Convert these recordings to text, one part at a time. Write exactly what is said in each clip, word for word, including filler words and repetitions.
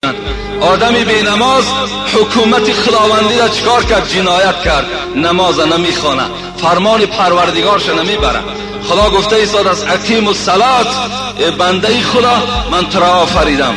آدمی بی نماز حکومت خداوندی را چکار کرد؟ جنایت کرد. نماز نمیخونه، فرمان پروردگارش نمیبره. خدا گفته ایستاد از اقیم الصلات، ای بنده خدا من تو را آفریدم،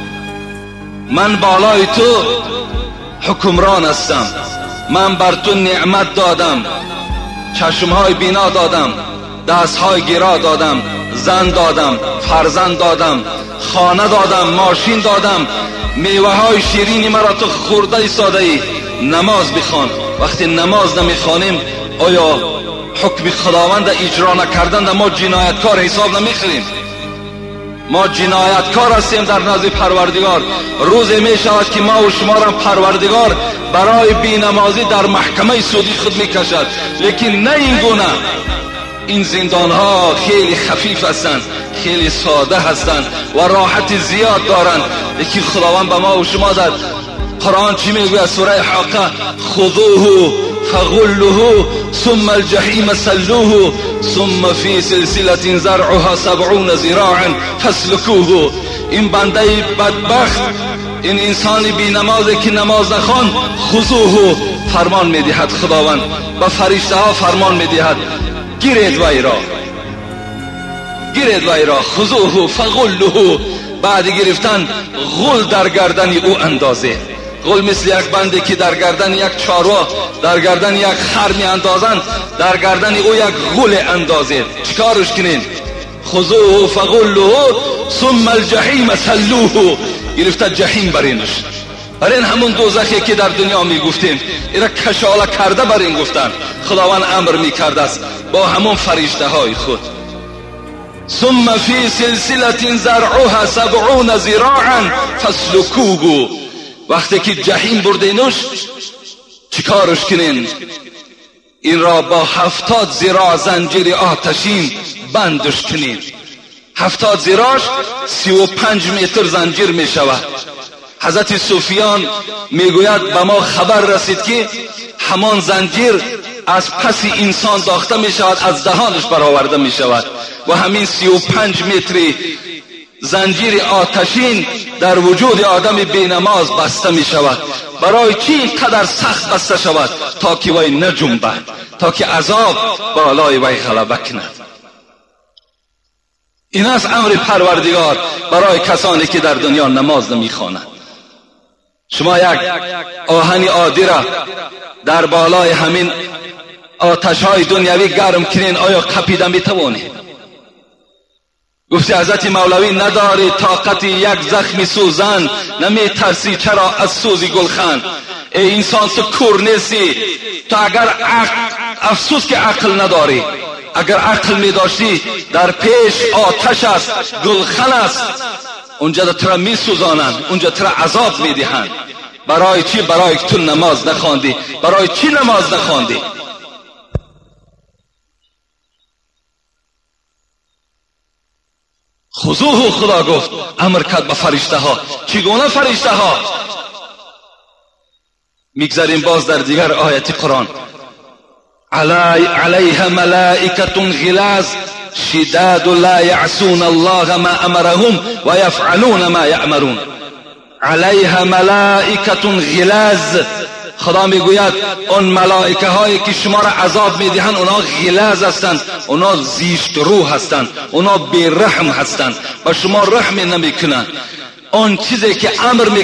من بالای تو حکمران هستم، من بر تو نعمت دادم، چشمهای بینا دادم، دستهای گیرا دادم، زن دادم، فرزند دادم، خانه دادم، ماشین دادم، میوه های شیرینی مرا تو خورده ایستاده ای. نماز بخوان. وقتی نماز نمیخوانیم آیا حکم خداوند اجرا نکردن ما جنایتکار حساب نمیخوریم؟ ما جنایتکار هستیم در نزد پروردگار. روز می شود که ما و شما را پروردگار برای بینمازی در محکمه سودی خود میکشد. لیکن نه این گونه. این زندان ها خیلی خفیف هستند، خیلی ساده هستند و راحت زیاد دارند. لیکن خداوند به ما و شما در قرآن چی میگوید؟ سوره حاقه: خذوه فغلوه ثم الجحیم سلوه ثم فی سلسلة زرعها سبعون ذراعا فاسلکوه. این بنده بدبخت، این انسان بی نمازی که نماز نخوان، خذوه فرمان میدهد خداوند، به فرشته ها فرمان میدهد گیرید وی را، گیرید وی را. خذوه فغلوه. بعد گرفتن غل در گردن او اندازه. غل مثل یک بنده که در گردن یک چاروا، در گردن یک خر می اندازند، در گردن او یک غل اندازه. چیکارش کنین؟ خذوه فغلوه ثم الجحیم سلوه. گرفته جحیم برینش. برین همون دوزخی که در دنیا می گفتیم، اینا کشاله کرده برین گفتن. خداوند امر می کرده است با همون فرشته های خود. ثم فی سلسلة زرعها سبعون ذراعا فاسلکوه. وقتی که جحیم بردینش چیکارش کنین؟ این را با هفتاد ذراع زنجیر آتشین بندش کنین. هفتاد ذراعش سی و پنج متر زنجیر می شود. حضرت سفیان میگوید به ما خبر رسید که همان زنجیر از پس انسان داخته می شود، از دهانش برآورده می شود و همین سی و پنج متری زنجیر آتشین در وجود آدم بینماز بسته می شود. برای چی اینقدر سخت بسته شود؟ تا که وی نجنبد، تا که عذاب بالای وی غلبه کند. این است امر پروردگار برای کسانی که در دنیا نماز نمی خوانند. شما یک آهن عادی را در بالای همین آتش های دنیوی گرم کنین، آیا قپیده می توانید؟ گفتی حضرت مولوی نداری طاقت یک زخم سوزن، نمی ترسی چرا از سوزی گلخن؟ ای انسان تو کور نیستی. تو اگر عقل، افسوس که عقل نداری، اگر عقل می داشتی در پیش آتش است، گلخن است، اونجا تو را می سوزانند، اونجا تو را عذاب می دهند. برای چی؟ برای که تو نماز نخواندی. برای چی نماز نخواندی؟ خذوه. خدا گفت، امر کرد به فرشته ها. چگونه فرشته ها؟ میگذاریم باز در دیگر آیت قرآن: علی علیها ملائکة غلاظ شداد لا یعصون الله ما امرهم و یفعلون ما یأمرون. علیها ملائکة غلاظ. خدا میگوید اون ملائکه هایی که شما را عذاب میدهند اونا غلاظ هستند، اونا زیشت روح هستند، اونا بیرحم هستند، با شما رحم نمیکنند. اون چیزی که امر